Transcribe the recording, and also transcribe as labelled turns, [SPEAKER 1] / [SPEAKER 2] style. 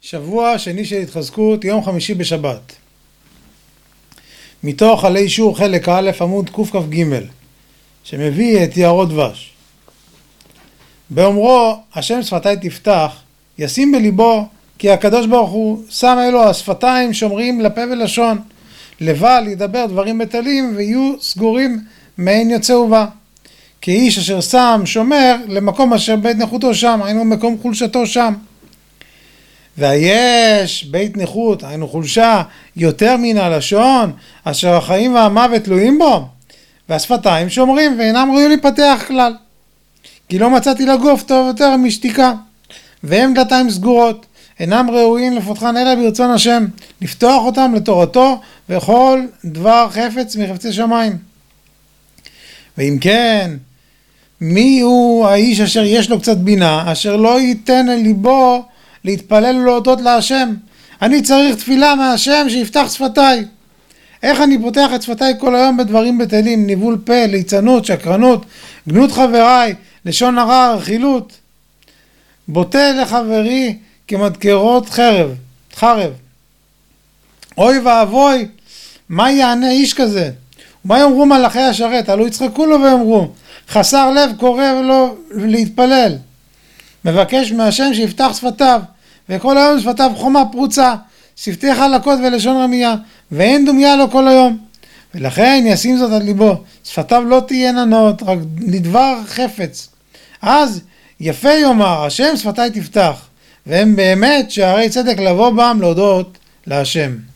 [SPEAKER 1] שבוע שני של התחזקות, יום חמישי בשבת. מתוך עלי שור חלק א' עמוד קכ"ג, שמביא את יערות דבש. באומרו, השם שפתי תפתח, ישים בליבו, כי הקדוש ברוך הוא שם אלו השפתיים שומרים לפה ולשון, לבל ידבר דברים בטלים ויהיו סגורים מעין יוצא ובא. כי איש אשר שם שומר למקום אשר בית נכותו שם, היינו מקום חולשתו שם. והיש בית נכות, היינו חולשה, יותר מן הלשון, אשר החיים והמוות תלויים בו, והשפתיים שומרים ואינם ראויים להיפתח כלל. כי לא מצאתי לגוף טוב יותר משתיקה, והם דלתיים סגורות, אינם ראויים לפותחן אלא ברצון השם, לפתוח אותם לתורתו וכל דבר חפץ מחפצי שמיים. ואם כן, מי הוא האיש אשר יש לו קצת בינה, אשר לא ייתן אל ליבו להתפלל ולהודות להשם? אני צריך תפילה מהשם שיפתח שפתיי. איך אני פותח את שפתיי כל היום בדברים בטלים, ניבול פה, ליצנות, שקרנות, גנות חבריי, לשון הרע, רכילות? בוטה לחברי כמדקרות חרב. אוי ואבוי, מה יענה איש כזה? ומה יאמרו מלאכי השרת? הלא יצחקו לו ויאמרו, חסר לב קורא לו להתפלל. מבקש מהשם שיפתח שפתיו, וכל היום שפתיו חומה פרוצה, שפתי חלקות ולשון רמייה, ואין דומיה לו כל היום. ולכן ישים זאת על ליבו, שפתיו לא תהיינה נאות, רק לדבר חפץ. אז יפה יאמר, השם שפתי תפתח, והם באמת שערי צדק לבוא בם להודות להשם.